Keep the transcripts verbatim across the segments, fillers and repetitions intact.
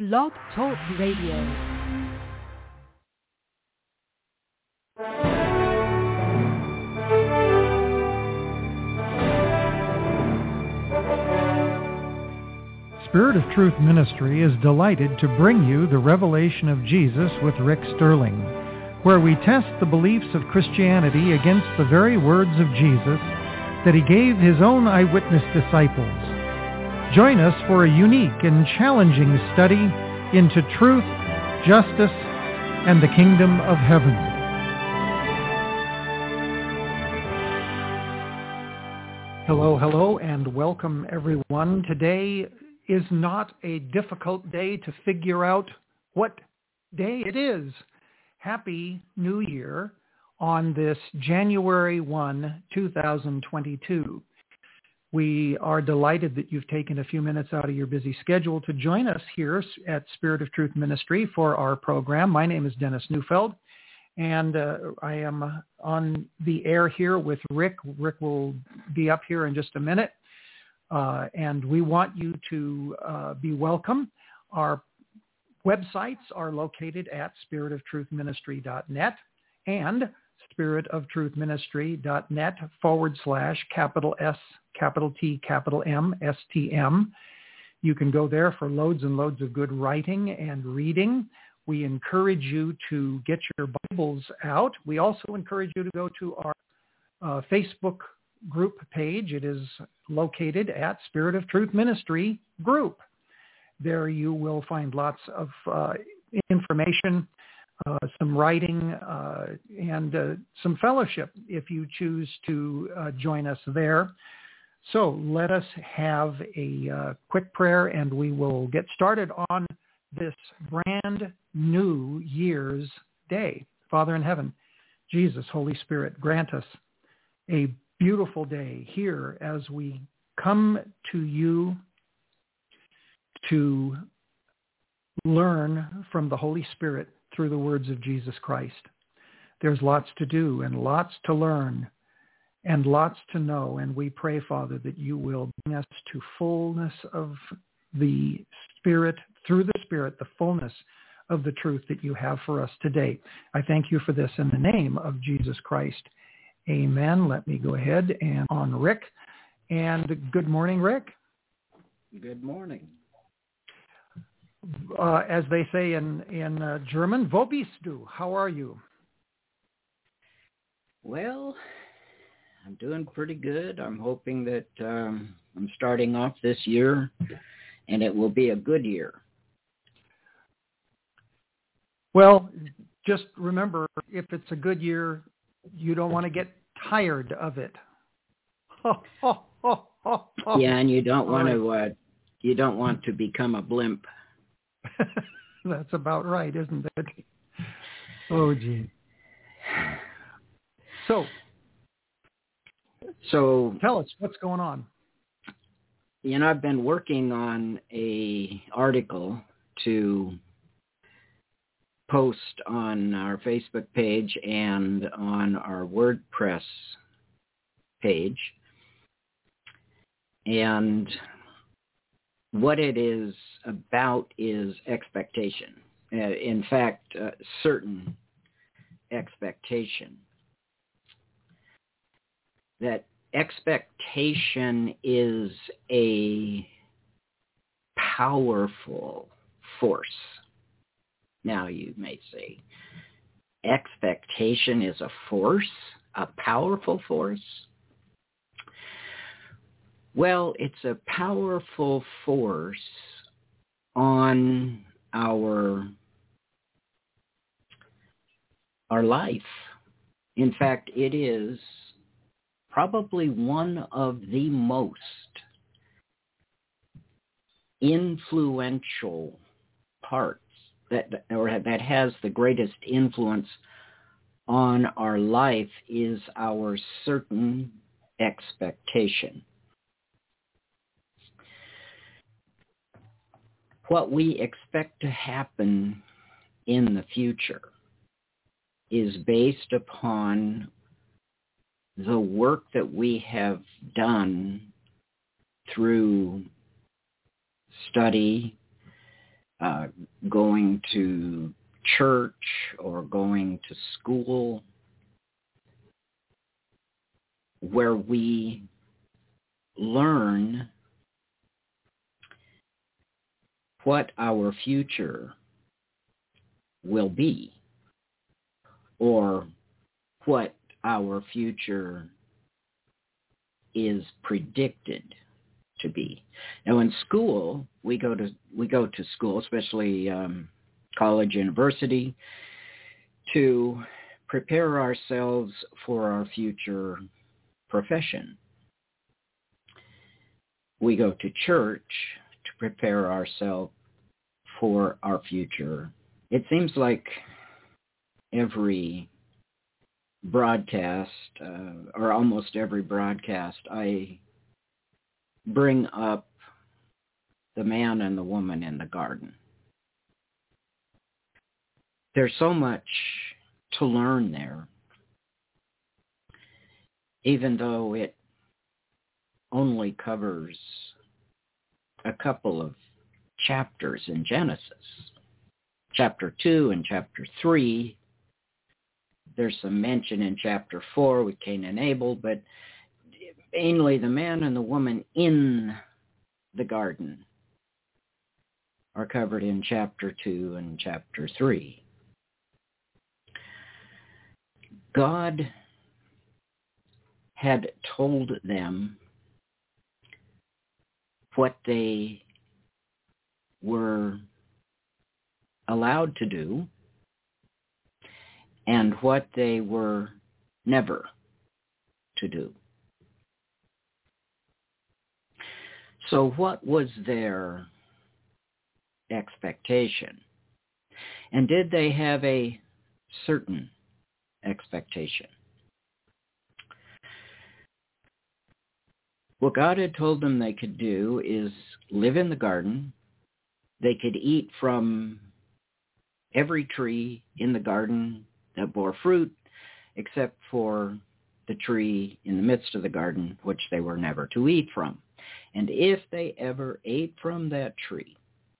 Blog Talk Radio. Spirit of Truth Ministry is delighted to bring you the Revelation of Jesus with Rick Sterling, where we test the beliefs of Christianity against the very words of Jesus that he gave his own eyewitness disciples. Join us for a unique and challenging study into truth, justice, and the kingdom of heaven. Hello, hello, and welcome everyone. Today is not a difficult day to figure out what day it is. Happy New Year on this January first, two thousand twenty-two. We are delighted that you've taken a few minutes out of your busy schedule to join us here at Spirit of Truth Ministry for our program. My name is Dennis Neufeld, and uh, I am on the air here with Rick. Rick will be up here in just a minute, uh, and we want you to uh, be welcome. Our websites are located at spirit of truth ministry dot net and spirit of truth ministry dot net forward slash capital S, capital T, capital M, S T M. You can go there for loads and loads of good writing and reading. We encourage you to get your Bibles out. We also encourage you to go to our uh, Facebook group page. It is located at Spirit of Truth Ministry Group. There you will find lots of uh, information, uh, some writing, uh, and uh, some fellowship if you choose to uh, join us there. So let us have a uh, quick prayer and we will get started on this brand new year's day. Father in heaven, Jesus, Holy Spirit, grant us a beautiful day here as we come to you to learn from the Holy Spirit through the words of Jesus Christ. There's lots to do and lots to learn and lots to know, and we pray, Father, that you will bring us to fullness of the Spirit, through the Spirit, the fullness of the truth that you have for us today. I thank you for this in the name of Jesus Christ. Amen. Let me go ahead and on Rick. And good morning, Rick. Good morning. Uh, as they say in, in uh, German, wo bist du? How are you? Well, I'm doing pretty good. I'm hoping that um, I'm starting off this year, and it will be a good year. Well, just remember, if it's a good year, you don't want to get tired of it. Yeah, and you don't want right. to. Uh, you don't want to become a blimp. That's about right, isn't it? Oh, gee. So, so tell us what's going on. You know, I've been working on a article to post on our Facebook page and on our WordPress page, and what it is about is expectation. Uh, in fact, uh, certain expectation. That expectation is a powerful force. Now you may say, expectation is a force, a powerful force? Well, it's a powerful force on our, our life. In fact, it is probably one of the most influential parts that, or that has the greatest influence on our life is our certain expectation. What we expect to happen in the future is based upon the work that we have done through study, uh, uh, going to church or going to school, where we learn what our future will be, or what our future is predicted to be. Now, in school, we go to we go to school, especially um, college, university, to prepare ourselves for our future profession. We go to church to prepare ourselves for our future. It seems like every broadcast, uh, or almost every broadcast, I bring up the man and the woman in the garden. There's so much to learn there, even though it only covers a couple of chapters in Genesis. Chapter two and chapter three, there's some mention in chapter four with Cain and Abel, but mainly the man and the woman in the garden are covered in chapter two and chapter three. God had told them what they were allowed to do and what they were never to do. So what was their expectation? And did they have a certain expectation? What God had told them they could do is live in the garden. They could eat from every tree in the garden that bore fruit, except for the tree in the midst of the garden, which they were never to eat from. And if they ever ate from that tree,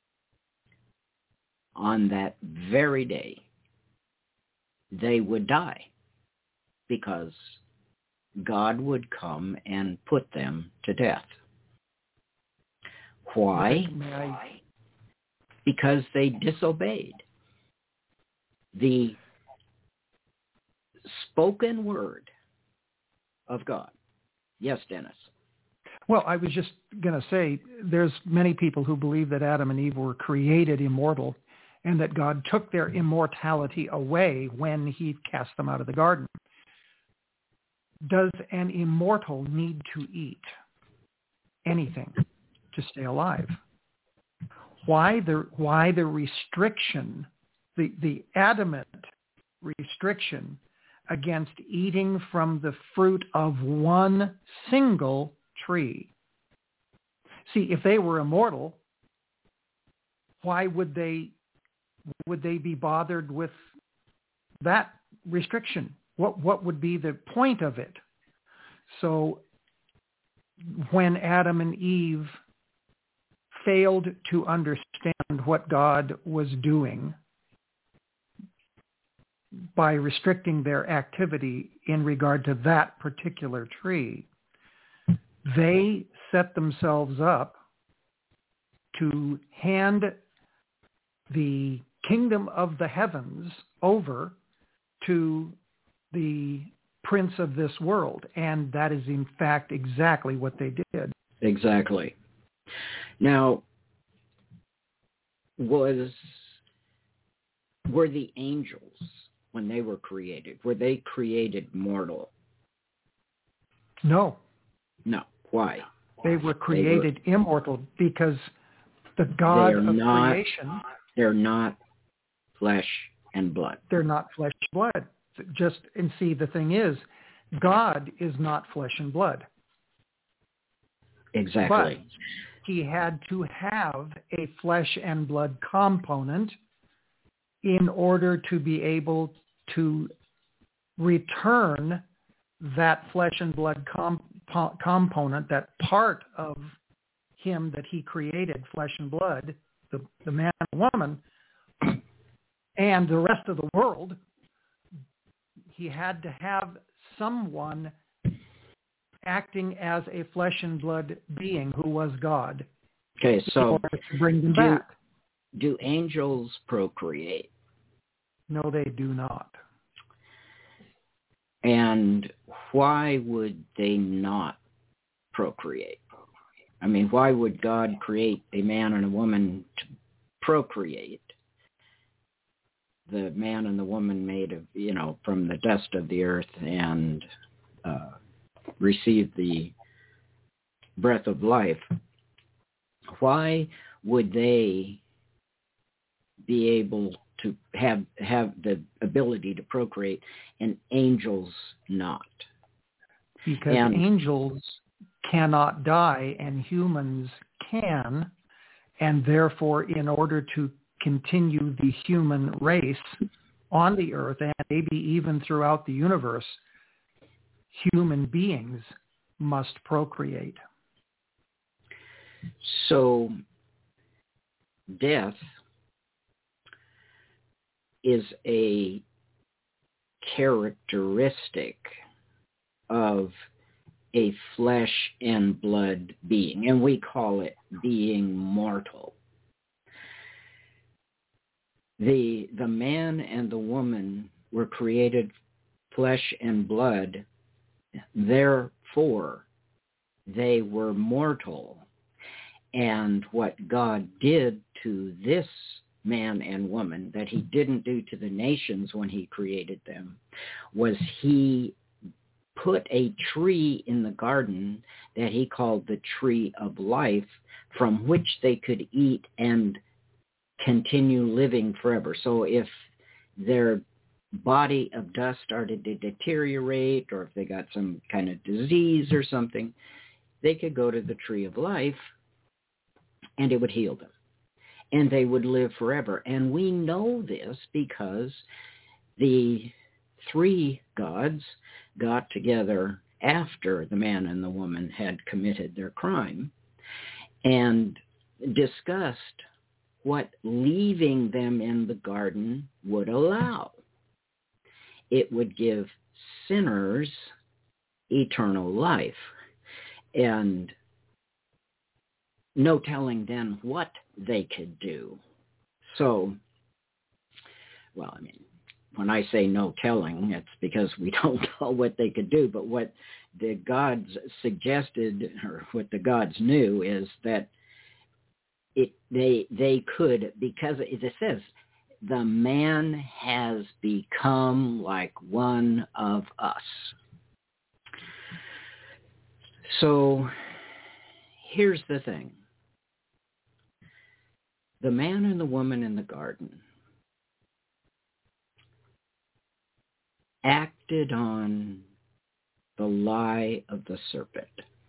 on that very day, they would die, because God would come and put them to death. Why? Because they disobeyed the spoken word of God. Yes, Dennis. Well, I was just going to say, there's many people who believe that Adam and Eve were created immortal and that God took their immortality away when he cast them out of the garden. Does an immortal need to eat anything to stay alive? Why the, why the restriction, the, the adamant restriction against eating from the fruit of one single tree? See, if they were immortal, why would they would they be bothered with that restriction? What what would be the point of it? So when Adam and Eve failed to understand what God was doing by restricting their activity in regard to that particular tree, they set themselves up to hand the kingdom of the heavens over to the prince of this world. And that is, in fact, exactly what they did. Exactly. Now, was were the angels, when they were created, were they created mortal? No. No. Why? They were created they were, immortal because the God of not, creation... They're not flesh and blood. They're not flesh and blood. Just, and see, the thing is, God is not flesh and blood. Exactly. But he had to have a flesh and blood component in order to be able to return that flesh and blood com- component, that part of him that he created, flesh and blood, the, the man and the woman, and the rest of the world, he had to have someone acting as a flesh and blood being who was God. Okay, so to bring them do, back. do angels procreate? No, they do not. And why would they not procreate? I mean, why would God create a man and a woman to procreate? The man and the woman made of, you know, from the dust of the earth and uh, received the breath of life. Why would they be able to have have the ability to procreate and angels not? Because and, angels cannot die and humans can, and therefore in order to continue the human race on the earth and maybe even throughout the universe, human beings must procreate. So death is a characteristic of a flesh and blood being, and we call it being mortal. The, the man and the woman were created flesh and blood, therefore they were mortal. And what God did to this man and woman that he didn't do to the nations when he created them was he put a tree in the garden that he called the tree of life, from which they could eat and continue living forever. So if their body of dust started to deteriorate, or if they got some kind of disease or something, they could go to the tree of life and it would heal them. And they would live forever. And we know this because the three gods got together after the man and the woman had committed their crime and discussed what leaving them in the garden would allow. It would give sinners eternal life, and no telling then what they could do. So, well, I mean, when I say no telling, it's because we don't know what they could do, but what the gods suggested, or what the gods knew, is that it they they could, because it says, the man has become like one of us. So here's the thing. The man and the woman in the garden acted on the lie of the serpent.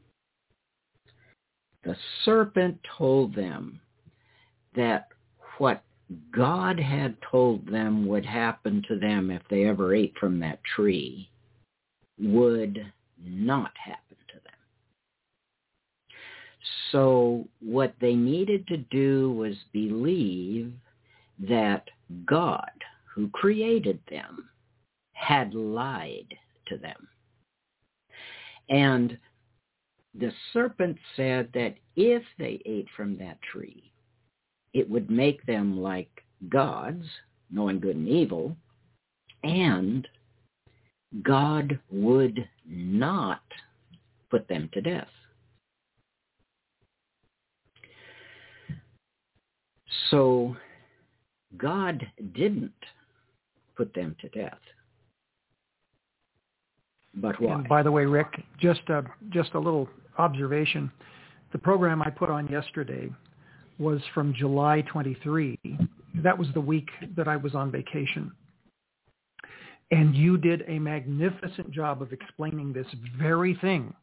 The serpent told them that what God had told them would happen to them if they ever ate from that tree would not happen to them. So what they needed to do was believe that God, who created them, had lied to them. And the serpent said that if they ate from that tree, it would make them like gods, knowing good and evil, and God would not put them to death. So God didn't put them to death. But why? And by the way, Rick, just a, just a little observation. The program I put on yesterday was from July twenty-third. That was the week that I was on vacation. And you did a magnificent job of explaining this very thing,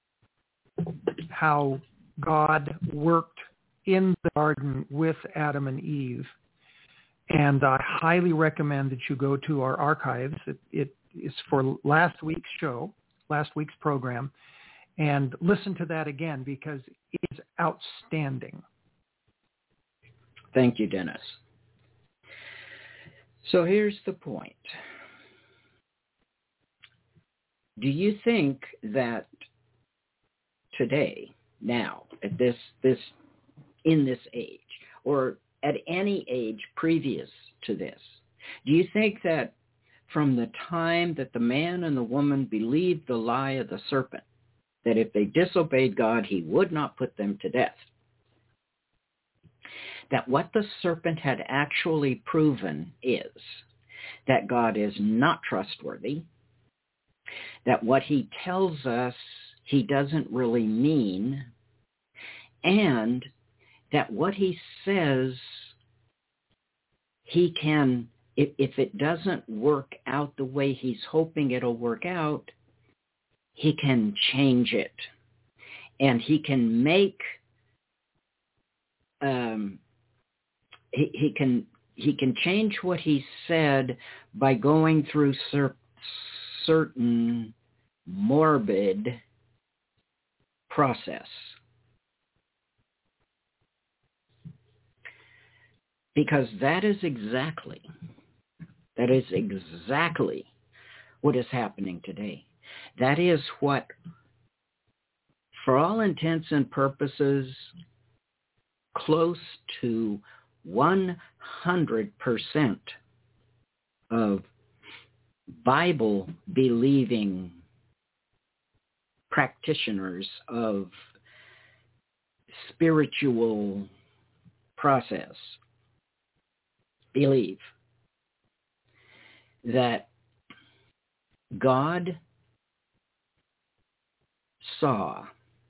how God worked in the garden with Adam and Eve. And I highly recommend that you go to our archives. It, it is for last week's show, last week's program, and listen to that again because it's outstanding. Thank you, Dennis. So here's the point. Do you think that today, now, at this this in this age, or at any age previous to this, do you think that from the time that the man and the woman believed the lie of the serpent, that if they disobeyed God, he would not put them to death, that what the serpent had actually proven is that God is not trustworthy, that what he tells us he doesn't really mean, and that what he says he can, if, if it doesn't work out the way he's hoping it'll work out, he can change it. And he can make, um, he, he can he can change what he said by going through cer- certain morbid process. Because that is exactly, that is exactly what is happening today. That is what, for all intents and purposes, close to one hundred percent of Bible-believing practitioners of spiritual process believe that God saw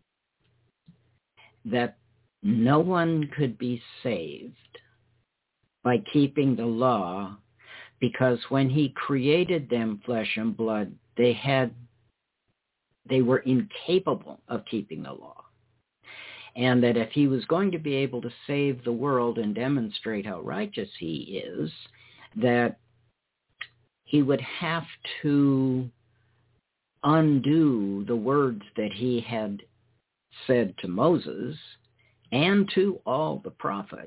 that no one could be saved by keeping the law, because when he created them flesh and blood, they had they were incapable of keeping the law. And that if he was going to be able to save the world and demonstrate how righteous he is, that he would have to undo the words that he had said to Moses and to all the prophets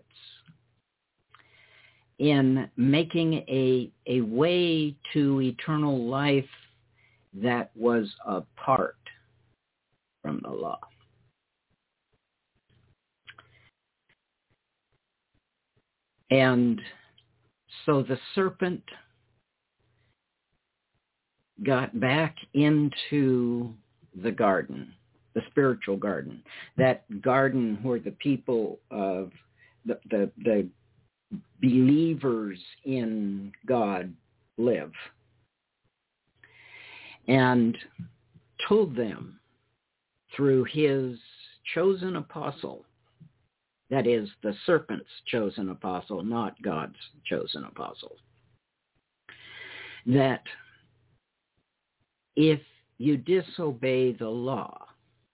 in making a, a way to eternal life that was apart from the law. And so the serpent got back into the garden, the spiritual garden, that garden where the people of the, the, the believers in God live, and told them through his chosen apostle, that is, the serpent's chosen apostle, not God's chosen apostle, that if you disobey the law,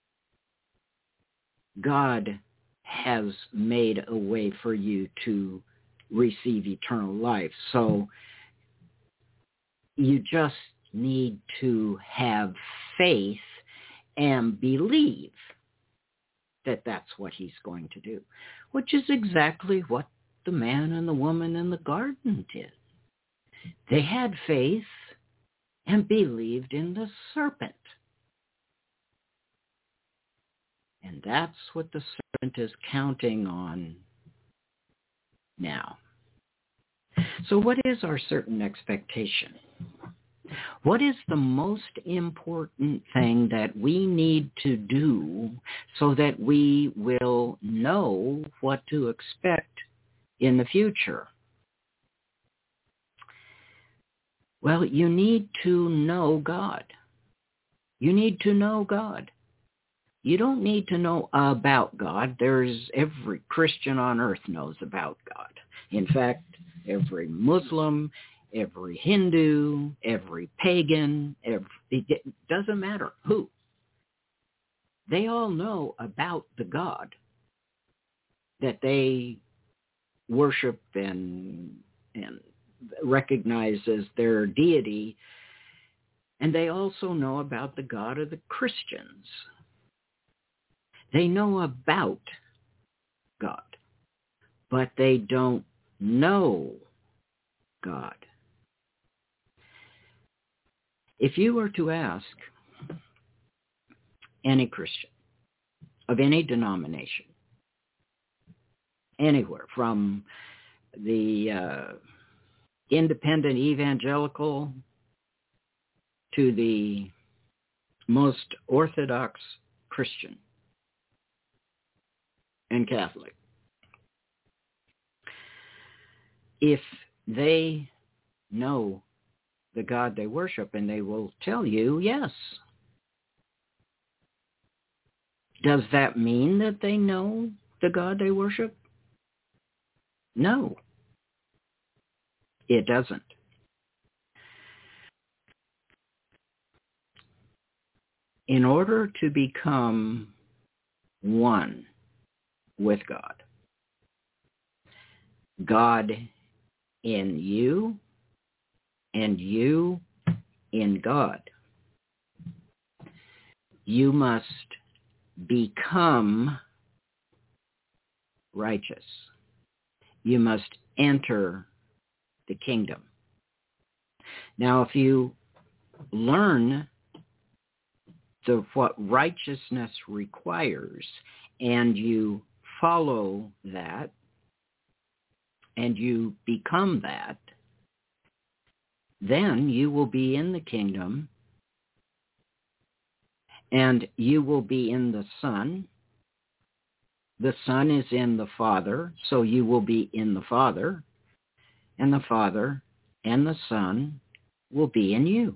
God has made a way for you to receive eternal life. So you just need to have faith and believe that that's what he's going to do, which is exactly what the man and the woman in the garden did. They had faith and believed in the serpent. And that's what the serpent is counting on now. So what is our certain expectation? What is the most important thing that we need to do so that we will know what to expect in the future? Well, you need to know God. You need to know God. You don't need to know about God. There's every Christian on earth knows about God. In fact, every Muslim, every Hindu, every pagan, every, it doesn't matter who. They all know about the God that they worship and and recognize as their deity, and they also know about the God of the Christians. They know about God, but they don't know God. If you were to ask any Christian of any denomination, anywhere from the uh, independent evangelical to the most Orthodox Christian and Catholic, if they know the God they worship, and they will tell you, yes. Does that mean that they know the God they worship? No, it doesn't. In order to become one with God, God in you and you in God, you must become righteous. You must enter the kingdom. Now, if you learn the, what righteousness requires, and you follow that, and you become that, then you will be in the kingdom, and you will be in the Son. The Son is in the Father, so you will be in the Father, and the Father and the Son will be in you.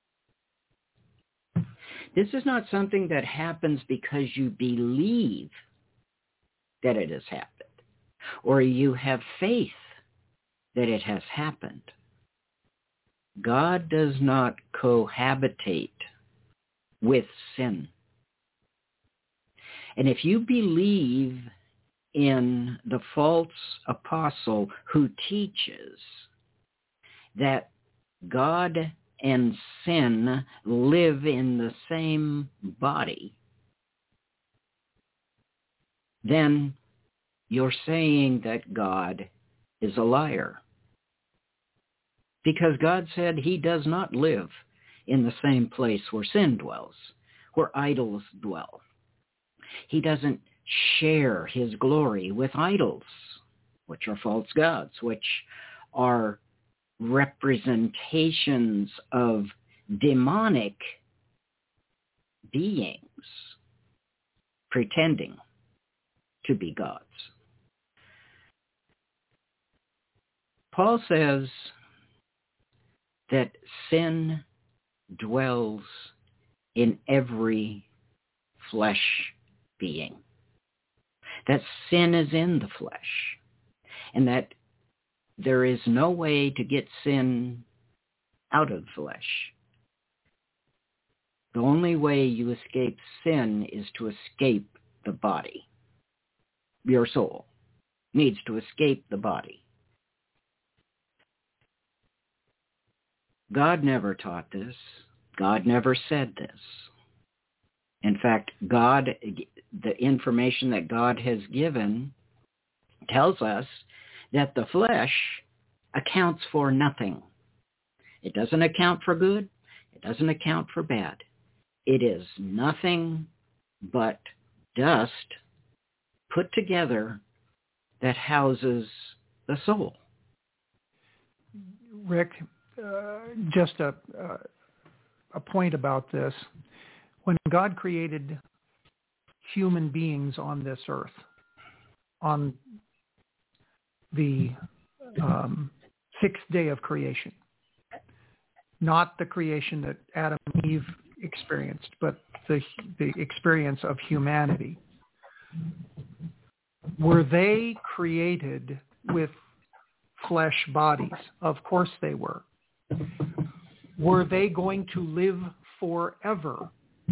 This is not something that happens because you believe that it has happened, or you have faith that it has happened. God does not cohabitate with sin. And if you believe in the false apostle who teaches that God and sin live in the same body, then you're saying that God is a liar. Because God said he does not live in the same place where sin dwells, where idols dwell. He doesn't share his glory with idols, which are false gods, which are representations of demonic beings pretending to be gods. Paul says that sin dwells in every flesh being, that sin is in the flesh, and that there is no way to get sin out of the flesh. The only way you escape sin is to escape the body. Your soul needs to escape the body. God never taught this. God never said this. In fact, God, the information that God has given tells us that the flesh accounts for nothing. It doesn't account for good. It doesn't account for bad. It is nothing but dust put together that houses the soul. Rick, uh, just a, uh, a point about this. When God created human beings on this earth, on the um, sixth day of creation, not the creation that Adam and Eve experienced, but the, the experience of humanity, were they created with flesh bodies? Of course they were. Were they going to live forever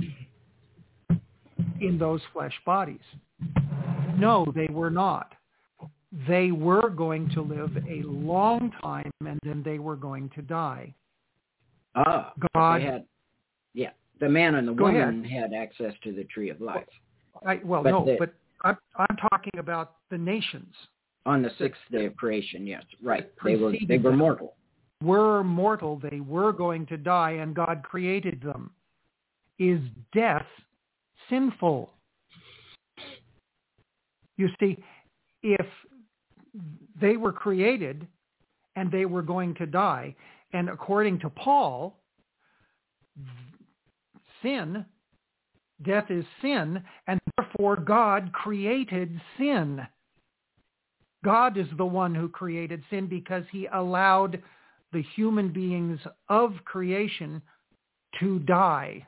in those flesh bodies? No, they were not. They were going to live a long time, and then they were going to die. Ah, God they had, yeah, the man and the Go woman ahead. had access to the tree of life. I, well, But no, the- but I'm, I'm talking about the nations. On the sixth day of creation, yes, right. They were they were mortal. Were mortal, they were going to die, and God created them. Is death sinful? You see, if they were created and they were going to die, and according to Paul, sin, death is sin, and therefore God created sin. God is the one who created sin because he allowed the human beings of creation to die.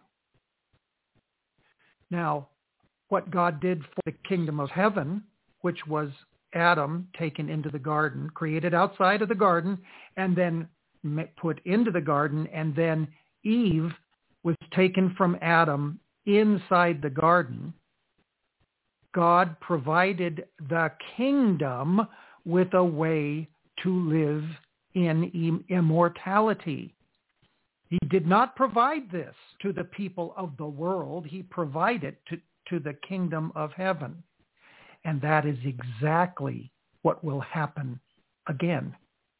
Now, what God did for the kingdom of heaven, which was Adam taken into the garden, created outside of the garden, and then put into the garden, and then Eve was taken from Adam inside the garden. God provided the kingdom with a way to live in immortality. He did not provide this to the people of the world. He provided to, to the kingdom of heaven. And that is exactly what will happen again.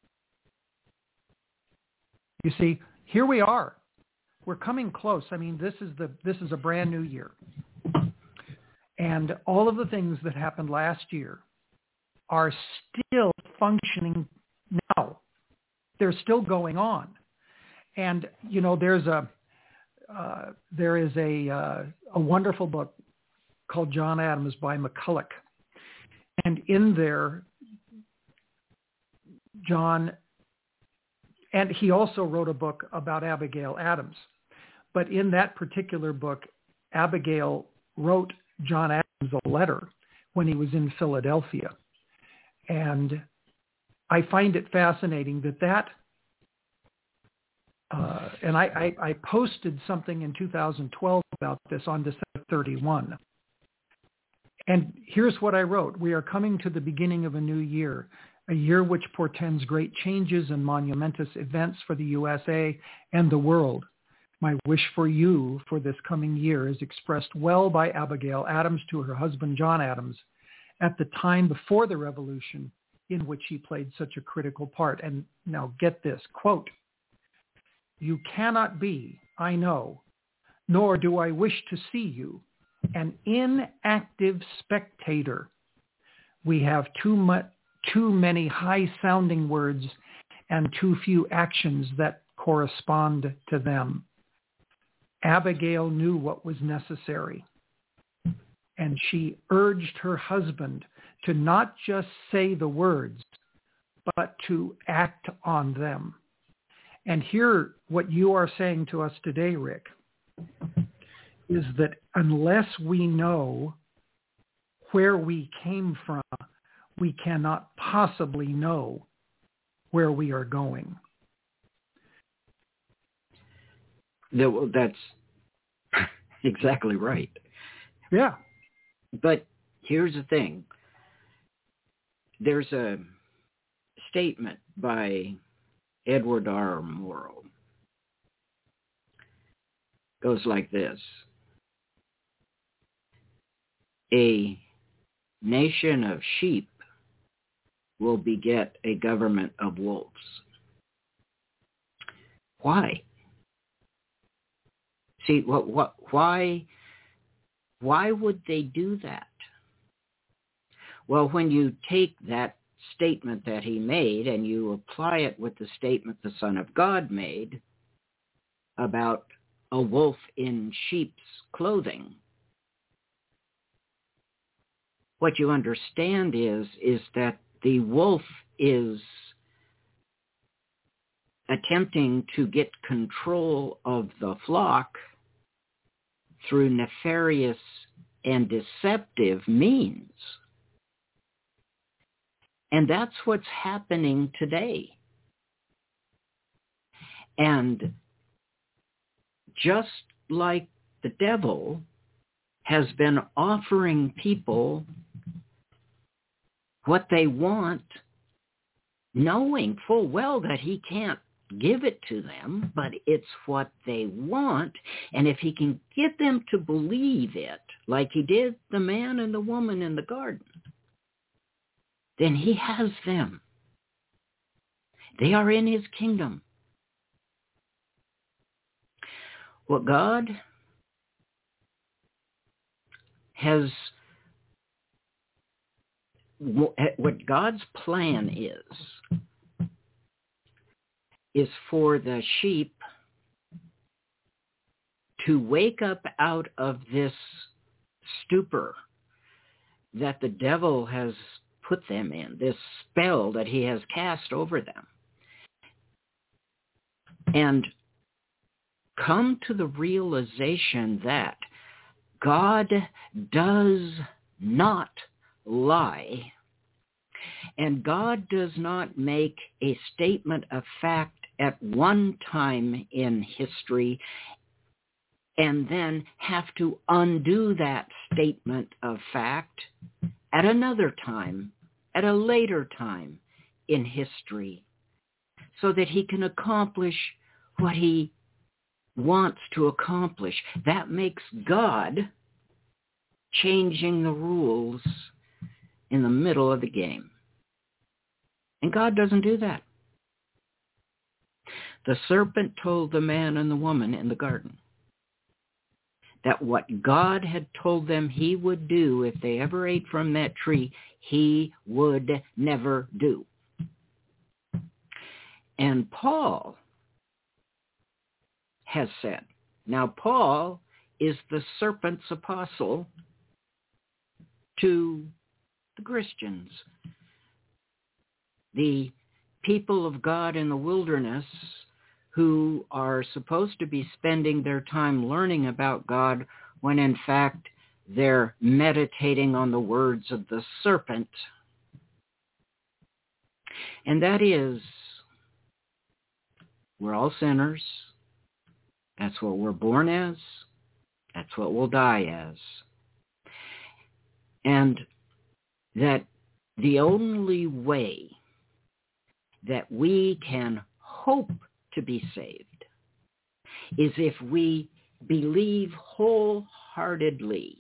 You see, here we are. We're coming close. I mean, this is the this is a brand new year. And all of the things that happened last year are still functioning now. They're still going on. And, you know, there's a, uh, there is a, uh, a wonderful book called John Adams by McCulloch. And in there, John, and he also wrote a book about Abigail Adams. But in that particular book, Abigail wrote John Adams a letter when he was in Philadelphia. And I find it fascinating that that, uh, and I, I, I posted something in two thousand twelve about this on December thirty-first. And here's what I wrote. We are coming to the beginning of a new year, a year which portends great changes and monumentous events for the U S A and the world. My wish for you for this coming year is expressed well by Abigail Adams to her husband, John Adams, at the time before the revolution in which he played such a critical part. And now get this, quote, "You cannot be, I know, nor do I wish to see you, an inactive spectator. We have too much, too many high-sounding words and too few actions that correspond to them." Abigail knew what was necessary, and she urged her husband to not just say the words, but to act on them. And here, what you are saying to us today, Rick, is that unless we know where we came from, we cannot possibly know where we are going. That's exactly right. Yeah. But here's the thing. There's a statement by Edward R. Murrow. Goes like this. A nation of sheep will beget a government of wolves. Why? See, what, what, why, why would they do that? Well, when you take that statement that he made and you apply it with the statement the Son of God made about a wolf in sheep's clothing, what you understand is, is that the wolf is attempting to get control of the flock through nefarious and deceptive means. And that's what's happening today. And just like the devil has been offering people what they want, knowing full well that he can't give it to them, but it's what they want. And if he can get them to believe it, like he did the man and the woman in the garden, then he has them. They are in his kingdom. What God has, what God's plan is, is for the sheep to wake up out of this stupor that the devil has put them in, this spell that he has cast over them, and come to the realization that God does not lie, and God does not make a statement of fact at one time in history and then have to undo that statement of fact at another time, at a later time in history, so that he can accomplish what he wants to accomplish. That makes God changing the rules in the middle of the game. And God doesn't do that. The serpent told the man and the woman in the garden that what God had told them he would do if they ever ate from that tree, he would never do. And Paul has said, now Paul is the serpent's apostle to the Christians, the people of God in the wilderness who are supposed to be spending their time learning about God when in fact they're meditating on the words of the serpent. And that is, we're all sinners. That's what we're born as. That's what we'll die as. And that the only way that we can hope to be saved is if we believe wholeheartedly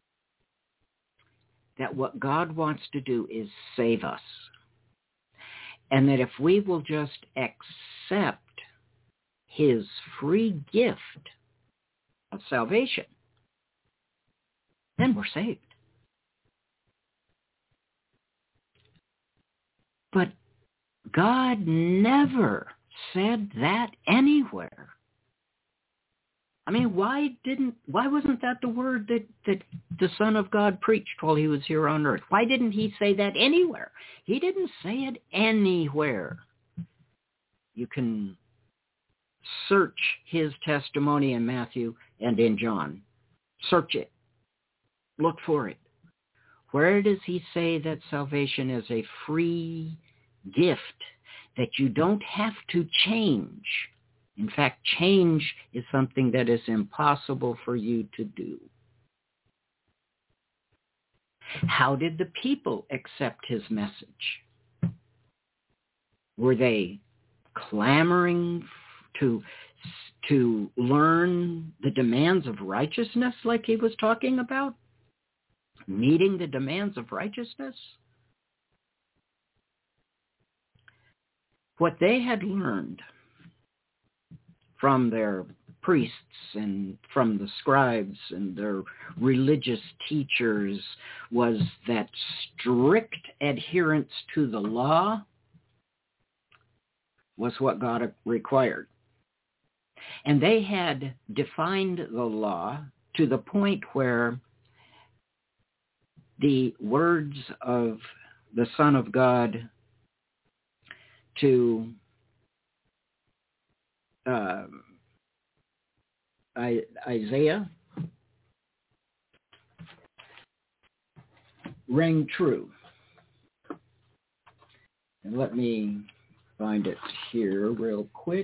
that what God wants to do is save us. And that if we will just accept his free gift of salvation, then we're saved. But God never said that anywhere. I mean, why didn't, why wasn't that the word that, that the Son of God preached while he was here on earth? Why didn't he say that anywhere? He didn't say it anywhere. You can search his testimony in Matthew and in John. Search it. Look for it. Where does he say that salvation is a free gift that you don't have to change? In fact, change is something that is impossible for you to do. How did the people accept his message? Were they clamoring to, to learn the demands of righteousness like he was talking about? Meeting the demands of righteousness? What they had learned from their priests and from the scribes and their religious teachers was that strict adherence to the law was what God required. And they had defined the law to the point where the words of the Son of God to uh, Isaiah rang true. And let me find it here real quick.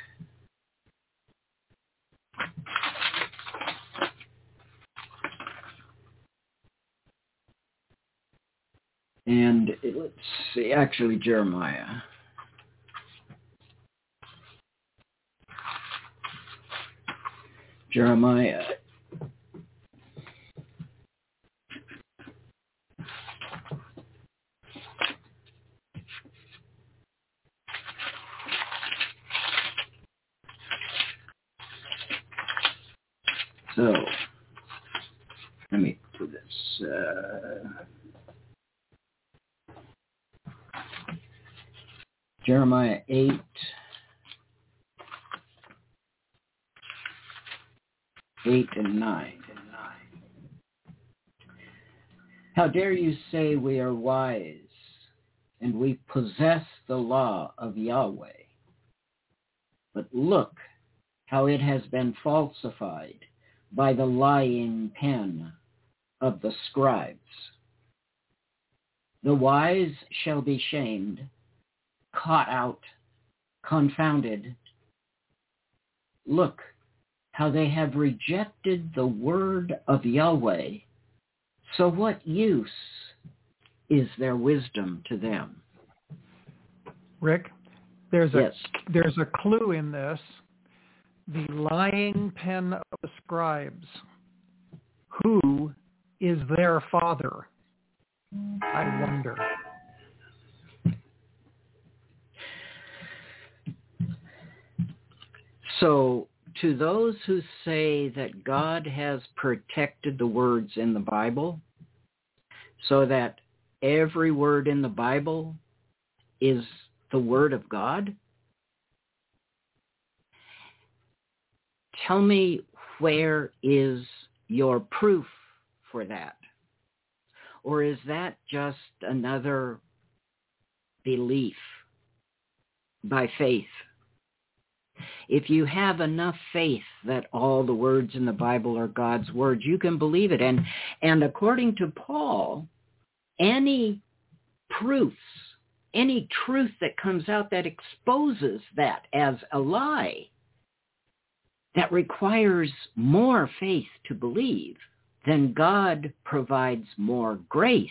And it, let's see, actually Jeremiah. Jeremiah So, let me do this. Uh, Jeremiah eight. eight and nine. How dare you say we are wise and we possess the law of Yahweh? But look how it has been falsified by the lying pen of the scribes. The wise shall be shamed, caught out, confounded. Look how they have rejected the word of Yahweh. So what use is their wisdom to them? Rick, there's a yes. there's a clue in this. The lying pen of the scribes. Who is their father? I wonder. So, to those who say that God has protected the words in the Bible so that every word in the Bible is the word of God, tell me, where is your proof for that? Or is that just another belief by faith? If you have enough faith that all the words in the Bible are God's words, you can believe it. And, and according to Paul, any proofs, any truth that comes out that exposes that as a lie, that requires more faith to believe, then God provides more grace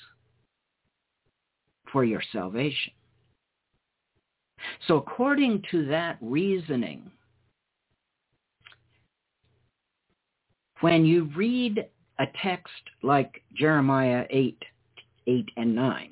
for your salvation. So according to that reasoning, when you read a text like Jeremiah eight, eight and nine,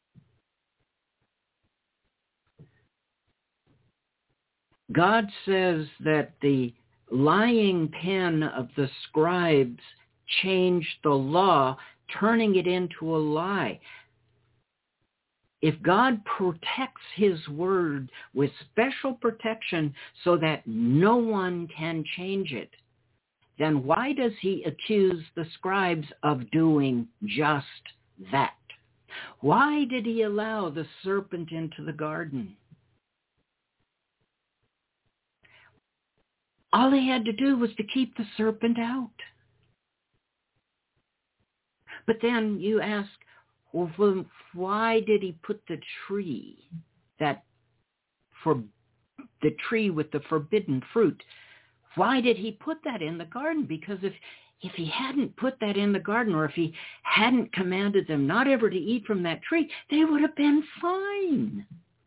God says that the lying pen of the scribes changed the law, turning it into a lie. If God protects his word with special protection so that no one can change it, then why does he accuse the scribes of doing just that? Why did he allow the serpent into the garden? All he had to do was to keep the serpent out. But then you ask, well, why did he put the tree, that for the tree with the forbidden fruit, why did he put that in the garden? Because if if he hadn't put that in the garden, or if he hadn't commanded them not ever to eat from that tree, they would have been fine.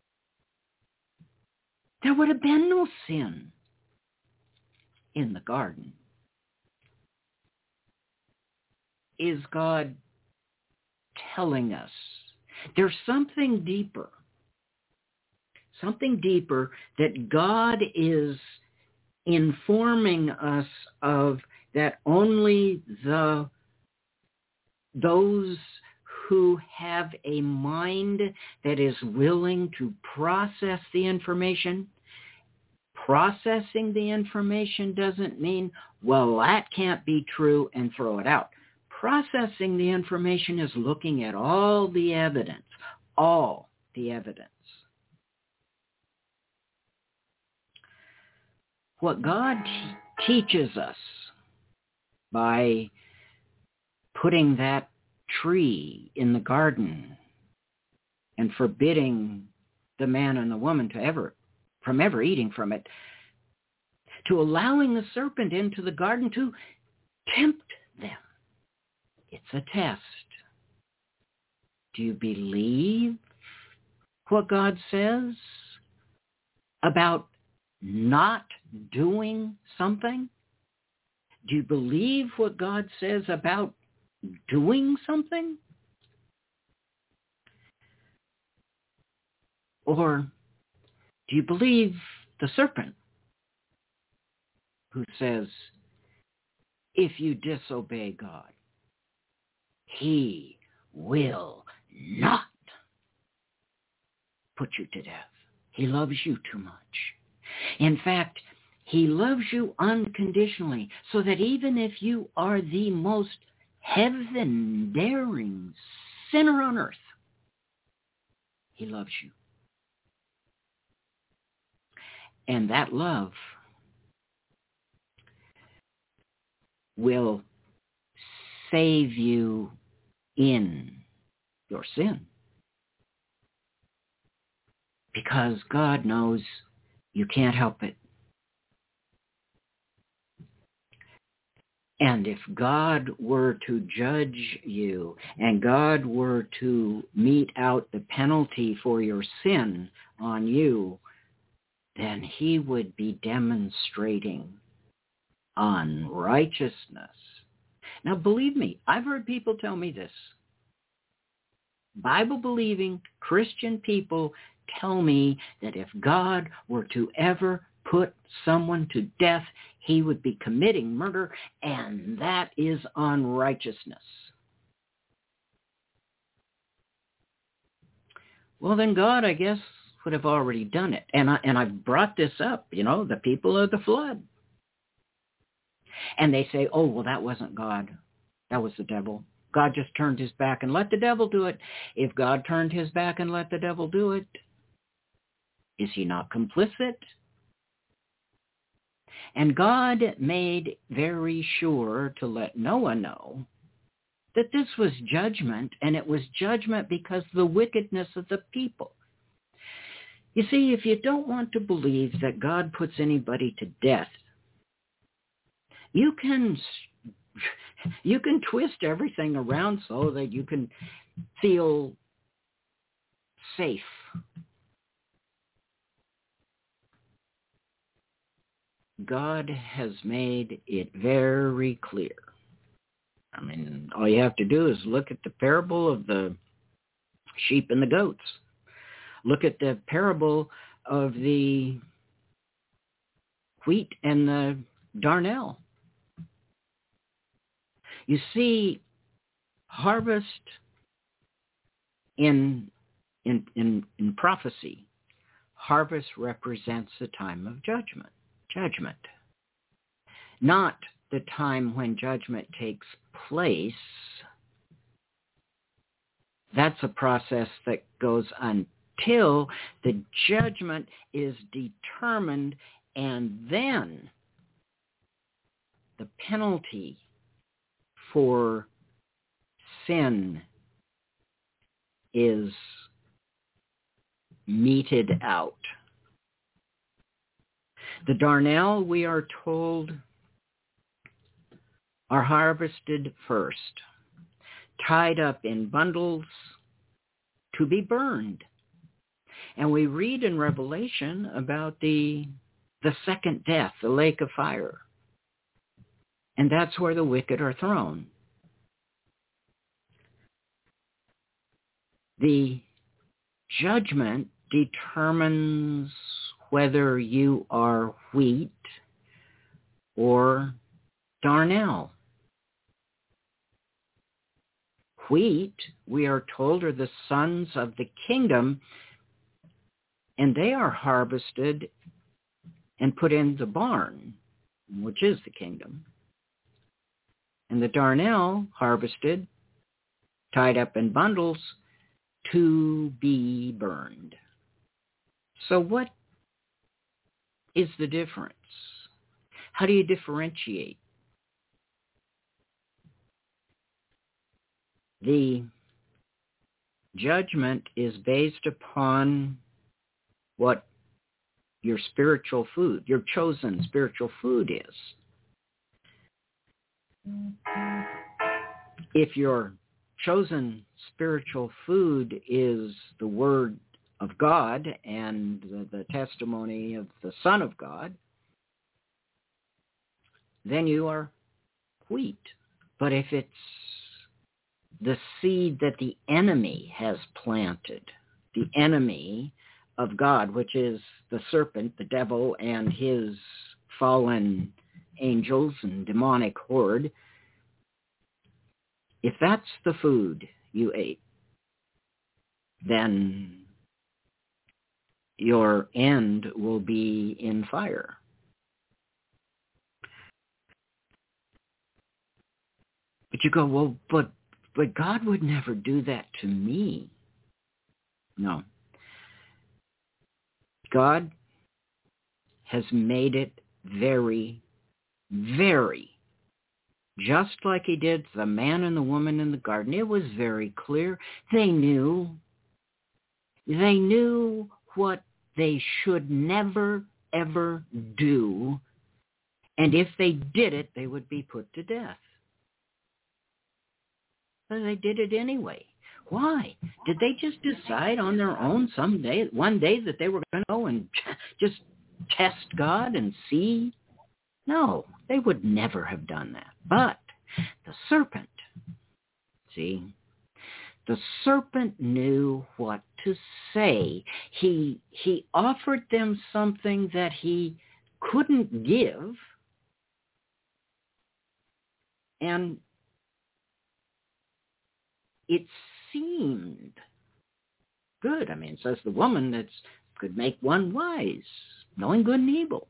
There would have been no sin in the garden. Is God telling us there's something deeper, something deeper that God is informing us of, that only the those who have a mind that is willing to process the information. Processing the information doesn't mean, well, that can't be true, and throw it out. Processing the information is looking at all the evidence, all the evidence. What God t- teaches us by putting that tree in the garden and forbidding the man and the woman to ever, from ever eating from it, to allowing the serpent into the garden to tempt them. It's a test. Do you believe what God says about not doing something? Do you believe what God says about doing something? Or do you believe the serpent who says, if you disobey God. He will not put you to death. He loves you too much. In fact, he loves you unconditionally, so that even if you are the most heaven-daring sinner on earth, he loves you. And that love will save you in your sin. Because God knows you can't help it. And if God were to judge you and God were to mete out the penalty for your sin on you, then he would be demonstrating unrighteousness. Now, believe me, I've heard people tell me this. Bible-believing Christian people tell me that if God were to ever put someone to death, he would be committing murder, and that is unrighteousness. Well, then God, I guess, would have already done it. And I, and I brought this up, you know, the people of the flood. And they say, oh, well, that wasn't God. That was the devil. God just turned his back and let the devil do it. If God turned his back and let the devil do it, is he not complicit? And God made very sure to let Noah know that this was judgment, and it was judgment because of the wickedness of the people. You see, if you don't want to believe that God puts anybody to death, you can you can twist everything around so that you can feel safe. God has made it very clear. I mean, all you have to do is look at the parable of the sheep and the goats. Look at the parable of the wheat and the darnel. You see, harvest in, in, in, in prophecy, harvest represents the time of judgment. Judgment. Not the time when judgment takes place. That's a process that goes until the judgment is determined, and then the penalty for sin is meted out. The darnel, we are told, are harvested first, tied up in bundles to be burned. And we read in Revelation about the, the second death, the lake of fire. And that's where the wicked are thrown. The judgment determines whether you are wheat or darnel. Wheat, we are told, are the sons of the kingdom, and they are harvested and put in the barn, which is the kingdom. And the darnel harvested, tied up in bundles, to be burned. So what is the difference? How do you differentiate? The judgment is based upon what your spiritual food, your chosen spiritual food is. If your chosen spiritual food is the Word of God and the, the testimony of the Son of God, then you are wheat. But if it's the seed that the enemy has planted, the enemy of God, which is the serpent, the devil, and his fallen angels and demonic horde, if that's the food you ate, then your end will be in fire. But you go, well, but but God would never do that to me. No. God has made it very, very, just like he did the man and the woman in the garden. It was very clear. They knew. They knew what they should never, ever do. And if they did it, they would be put to death. But they did it anyway. Why? Did they just decide on their own someday, one day, that they were going to go and just test God and see? No, they would never have done that. But the serpent, see, the serpent knew what to say. He he offered them something that he couldn't give, and it seemed good. I mean, it says the woman that could make one wise, knowing good and evil.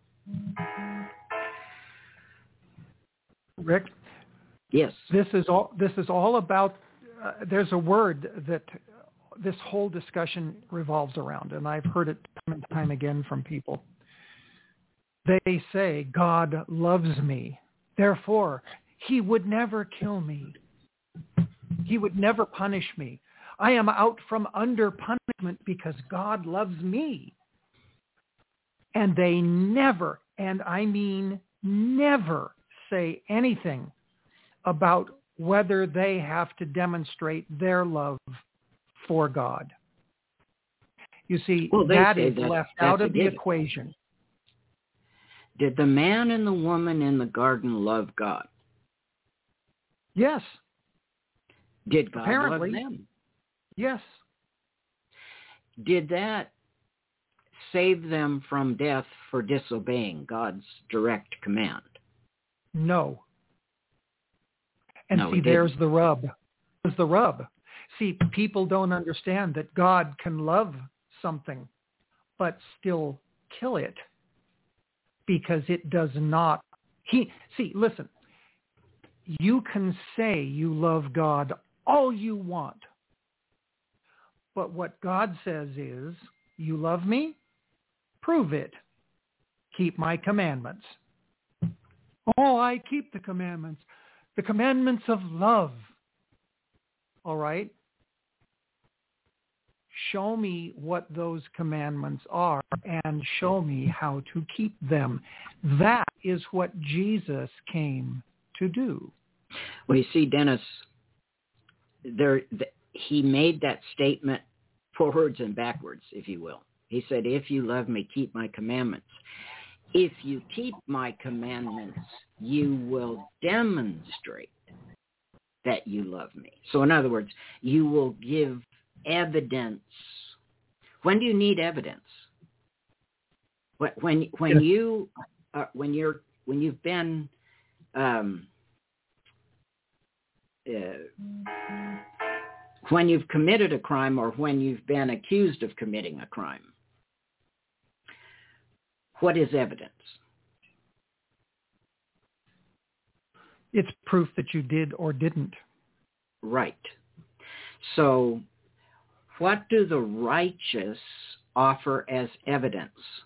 Rick? Yes. This is all. This is all about. Uh, there's a word that this whole discussion revolves around, and I've heard it time and time again from people. They say, God loves me, therefore he would never kill me. He would never punish me. I am out from under punishment because God loves me. And they never, and I mean never, say anything about whether they have to demonstrate their love for God. You see, well, that is that, left out of the given. equation. Did the man and the woman in the garden love God? Yes. Did God Apparently, love them? Yes. Did that save them from death for disobeying God's direct command? No. And no, see, there's the rub. There's the rub. See, people don't understand that God can love something, but still kill it because it does not. He see, listen. You can say you love God all you want. But what God says is, you love me? Prove it. Keep my commandments. Oh, I keep the commandments. The commandments of love. All right? Show me what those commandments are and show me how to keep them. That is what Jesus came to do. Well, you see, Dennis, there he made that statement forwards and backwards, if you will. He said, if you love me, keep my commandments. If you keep my commandments, you will demonstrate that you love me. So in other words, you will give evidence. When do you need evidence? When when yes. you uh, when you're when you've been um, uh, when you've committed a crime or when you've been accused of committing a crime. What is evidence? It's proof that you did or didn't. Right. So what do the righteous offer as evidence?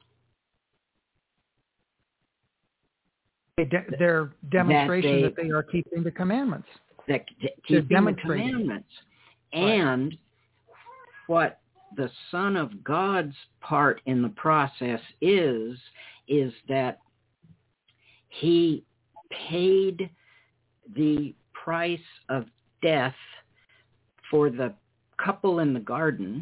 They de- their demonstration that they, that they are keeping the commandments. That keeping the commandments. And right. What the Son of God's part in the process is, is that he paid the price of death for the couple in the garden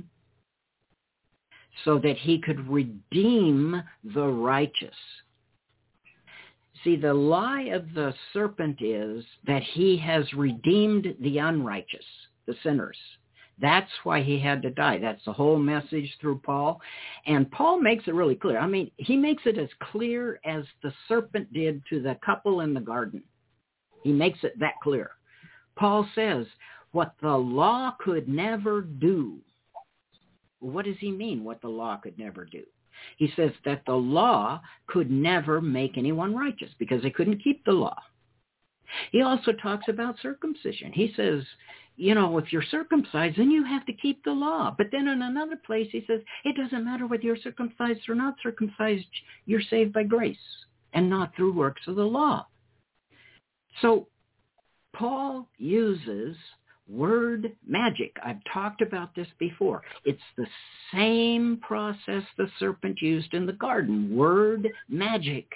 so that he could redeem the righteous. See, the lie of the serpent is that he has redeemed the unrighteous, the sinners. That's why he had to die. That's the whole message through Paul. And Paul makes it really clear. I mean, he makes it as clear as the serpent did to the couple in the garden. He makes it that clear. Paul says, what the law could never do. What does he mean, what the law could never do? He says that the law could never make anyone righteous because they couldn't keep the law. He also talks about circumcision. He says, you know, if you're circumcised, then you have to keep the law. But then in another place, he says, it doesn't matter whether you're circumcised or not circumcised. You're saved by grace and not through works of the law. So Paul uses word magic. I've talked about this before. It's the same process the serpent used in the garden, word magic.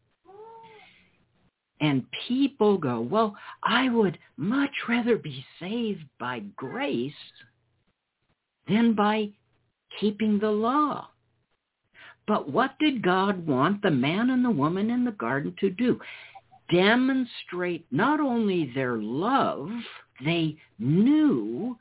And people go, well, I would much rather be saved by grace than by keeping the law. But what did God want the man and the woman in the garden to do? Demonstrate not only their love, they knew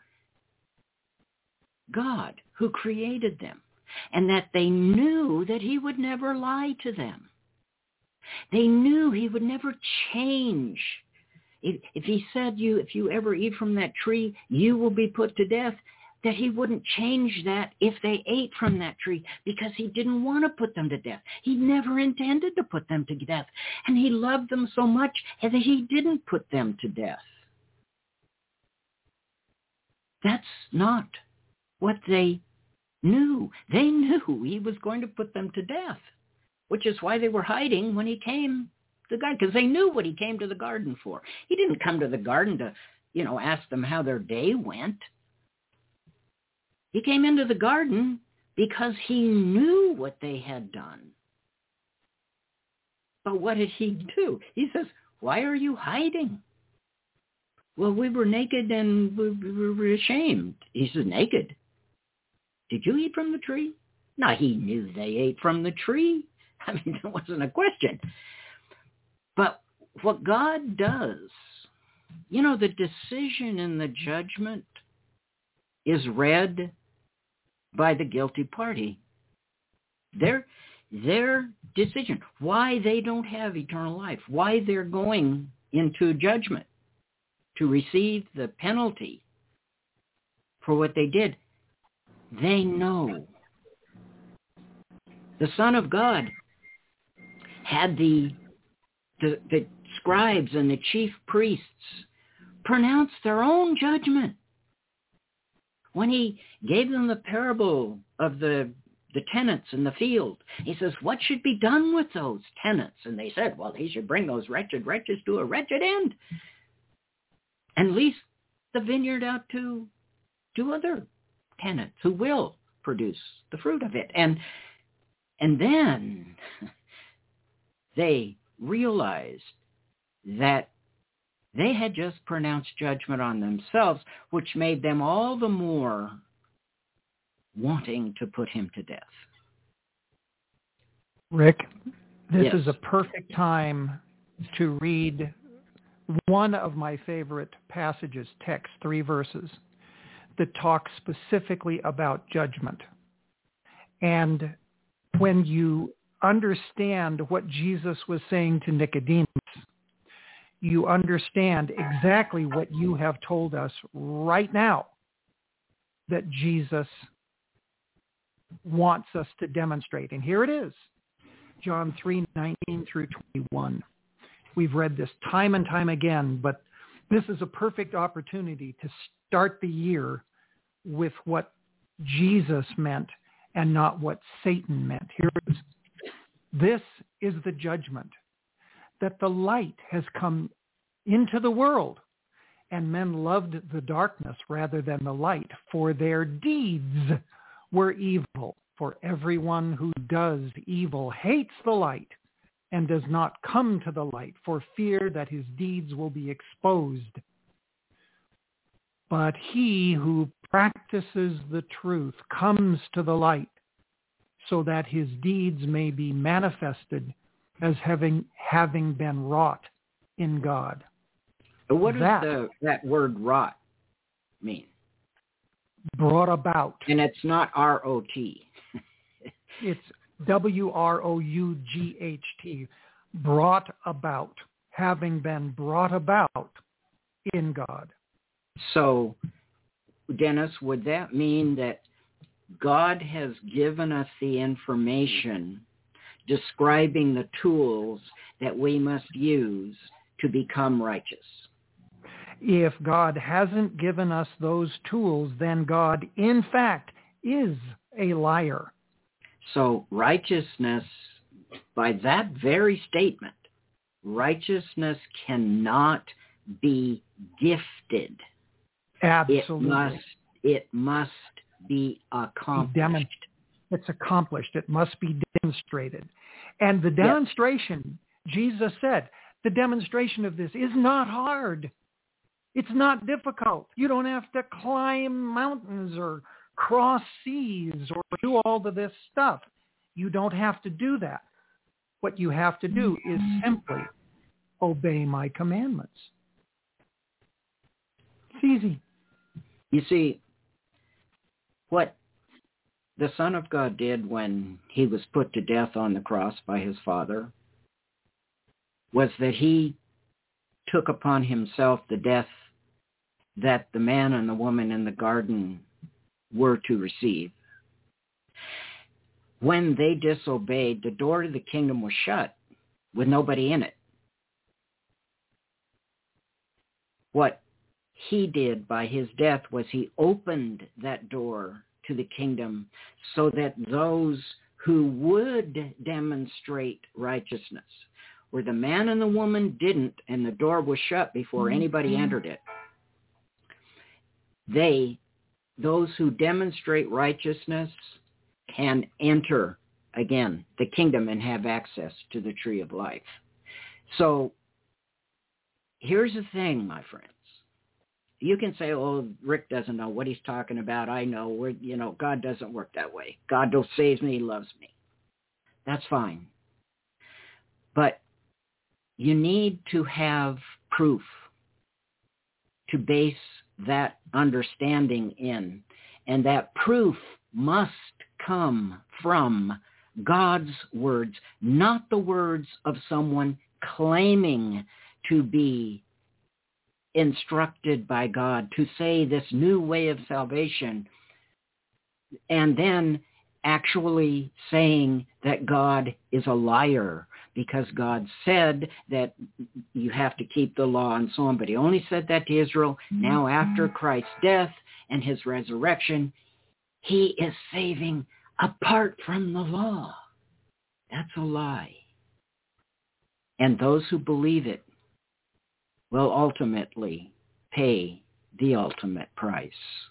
God who created them, and that they knew that he would never lie to them. They knew he would never change. If, if he said, you, if you ever eat from that tree, you will be put to death, that he wouldn't change that if they ate from that tree because he didn't want to put them to death. He never intended to put them to death. And he loved them so much that he didn't put them to death. That's not what they knew. They knew he was going to put them to death, which is why they were hiding when he came to the garden, because they knew what he came to the garden for. He didn't come to the garden to, you know, ask them how their day went. He came into the garden because he knew what they had done. But what did he do? He says, why are you hiding? Well, we were naked and we were ashamed. He says, naked? Did you eat from the tree? No, he knew they ate from the tree. I mean, it wasn't a question. But what God does, you know, the decision and the judgment is read by the guilty party. Their, their decision, why they don't have eternal life, why they're going into judgment to receive the penalty for what they did, they know. The Son of God had the, the, the scribes and the chief priests pronounce their own judgment. When he gave them the parable of the, the tenants in the field, he says, what should be done with those tenants? And they said, well, he should bring those wretched wretches to a wretched end and lease the vineyard out to, to other tenants who will produce the fruit of it. And, and then they realized that they had just pronounced judgment on themselves, which made them all the more wanting to put him to death. Rick, this Yes. is a perfect time to read one of my favorite passages, text, three verses, that talk specifically about judgment. And when you understand what Jesus was saying to Nicodemus, you understand exactly what you have told us right now that Jesus wants us to demonstrate. And here it is, John three nineteen through twenty-one. We've read this time and time again, but this is a perfect opportunity to start the year with what Jesus meant and not what Satan meant. Here it is. This is the judgment, that the light has come into the world, and men loved the darkness rather than the light, for their deeds were evil. For everyone who does evil hates the light and does not come to the light for fear that his deeds will be exposed. But he who practices the truth comes to the light so that his deeds may be manifested as having having been wrought in God. What does that, the, that word wrought mean? brought about. And it's not R O T. It's W R O U G H T, brought about, having been brought about in God. So, Dennis, would that mean that God has given us the information describing the tools that we must use to become righteous? If God hasn't given us those tools, then God, in fact, is a liar. So righteousness, by that very statement, righteousness cannot be gifted. Absolutely. It must, it must be accomplished. It's accomplished. It must be demonstrated. And the demonstration, yes. Jesus said, the demonstration of this is not hard. It's not difficult. You don't have to climb mountains or cross seas or do all of this stuff. You don't have to do that. What you have to do is simply obey my commandments. It's easy. You see, what the Son of God did when he was put to death on the cross by his Father was that he took upon himself the death that the man and the woman in the garden were to receive. When they disobeyed, the door to the kingdom was shut with nobody in it. What he did by his death was he opened that door to the kingdom so that those who would demonstrate righteousness, where the man and the woman didn't and the door was shut before anybody entered it, they, those who demonstrate righteousness, can enter again the kingdom and have access to the tree of life. So here's the thing, my friends. You can say, oh, Rick doesn't know what he's talking about. I know. We're, you know, God doesn't work that way. God don't save me. He loves me. That's fine. But you need to have proof to base that understanding in. And that proof must come from God's words, not the words of someone claiming to be instructed by God to say this new way of salvation and then actually saying that God is a liar because God said that you have to keep the law and so on. But he only said that to Israel. Now after Christ's death and his resurrection, he is saving apart from the law. That's a lie. And those who believe it will ultimately pay the ultimate price.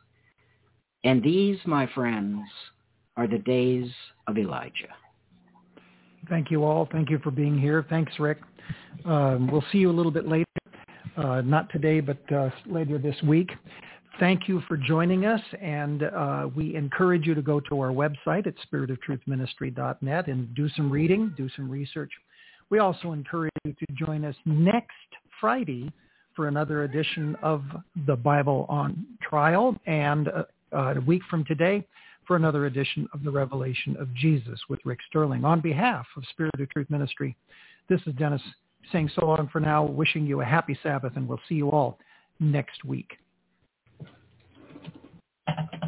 And these, my friends, are the days of Elijah. Thank you all. Thank you for being here. Thanks, Rick. Um, we'll see you a little bit later. Uh, not today, but uh, later this week. Thank you for joining us, and uh, we encourage you to go to our website at spirit of truth ministry dot net and do some reading, do some research. We also encourage you to join us next Friday for another edition of the Bible on Trial, and uh, uh, a week from today for another edition of the Revelation of Jesus with Rick Sterling. On behalf of Spirit of Truth Ministry, this is Dennis saying so long for now, wishing you a happy Sabbath, and we'll see you all next week.